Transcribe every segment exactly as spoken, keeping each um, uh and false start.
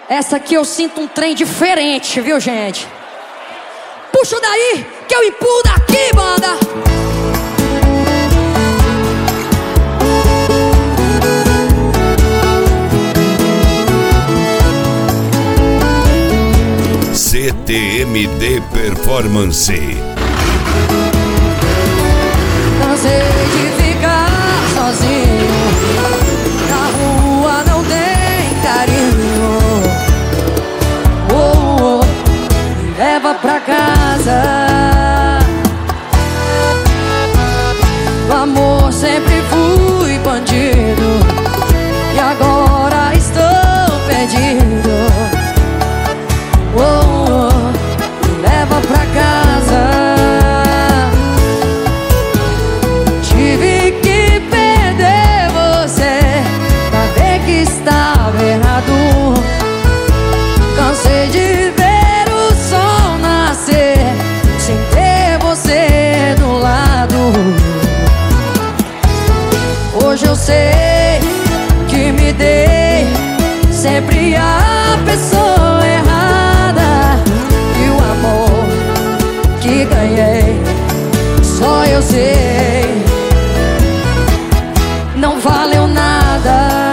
Essa aqui eu sinto um trem diferente, viu, gente? Puxa daí, que eu empurro daqui, banda. C T M D Performance. Cansei de ficar sozinho, na rua não tem carinho. Oh, oh, me leva pra casa. O amor sempre fui bandido e agora estou perdido. Oh, oh, me leva pra casa. Tive que perder você pra ver que estava errado. Cansei de ver o sol nascer sem ter você do lado. Hoje eu sei que me dei sempre a pessoa errada, e o amor que ganhei só eu sei não valeu nada.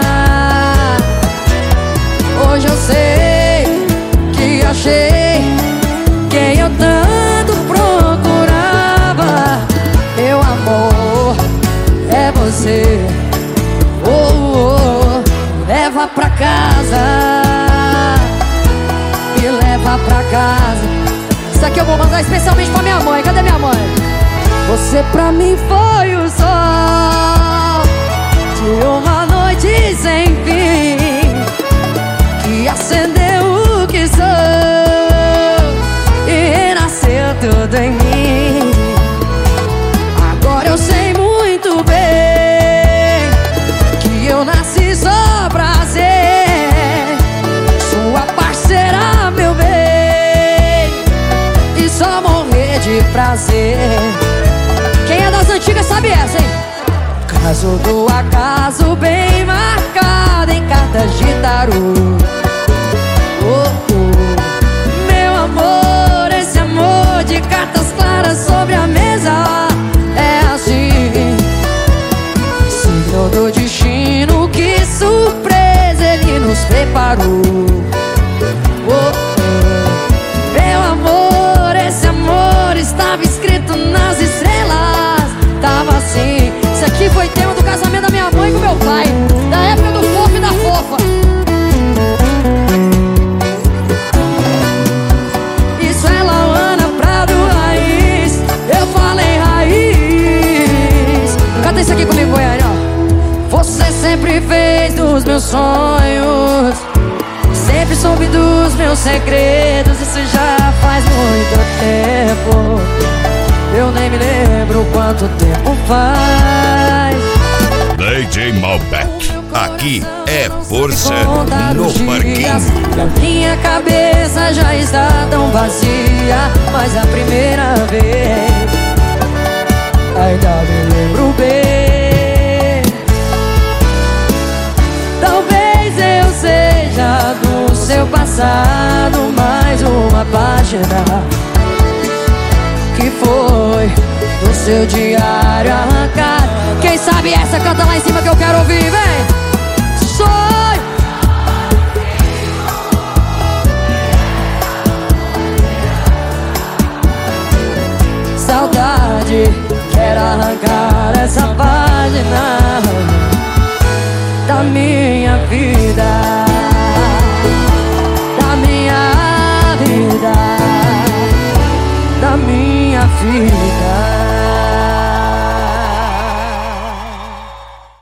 Hoje eu sei que achei quem eu tanto procurava. Meu amor é você. Oh, oh, oh. Leva pra casa, me leva pra casa. Isso aqui eu vou mandar especialmente pra minha mãe. Cadê minha mãe? Você pra mim foi o sol de uma noite sem fim, que acendeu o que sou e renasceu tudo em mim. Agora eu sei muito bem que eu nasci só pra ser sua parceira, meu bem, e só morrer de prazer. Quem é das antigas sabe essa, hein? Caso do acaso bem marcado em cartas de tarô. Oh, oh. Meu amor, esse amor de cartas claras sobre a mesa é assim, signo do destino, que surpresa ele nos preparou. Oh, oh. Meu amor, esse amor estava escrito nas estrelas. Tava assim. Isso aqui foi tema do casamento da minha mãe com meu pai, da época do fofo e da fofa. Isso é Lauana Prado Raiz. Eu falei raiz. Canta isso aqui comigo, Goiânia. Você sempre fez dos meus sonhos, sempre soube dos meus segredos. Isso já faz muito tempo, eu nem me lembro quanto tempo faz. D J Malbec, aqui é força no parquinho. Minha cabeça já está tão vazia, mas a primeira vez ainda me lembro bem. Talvez eu seja do seu passado mais uma página que foi do seu diário arrancado. Quem sabe essa canta lá em cima que eu quero ouvir, vem! Sonho! Saudade, quero arrancar essa página da minha vida, da minha vida, da minha vida.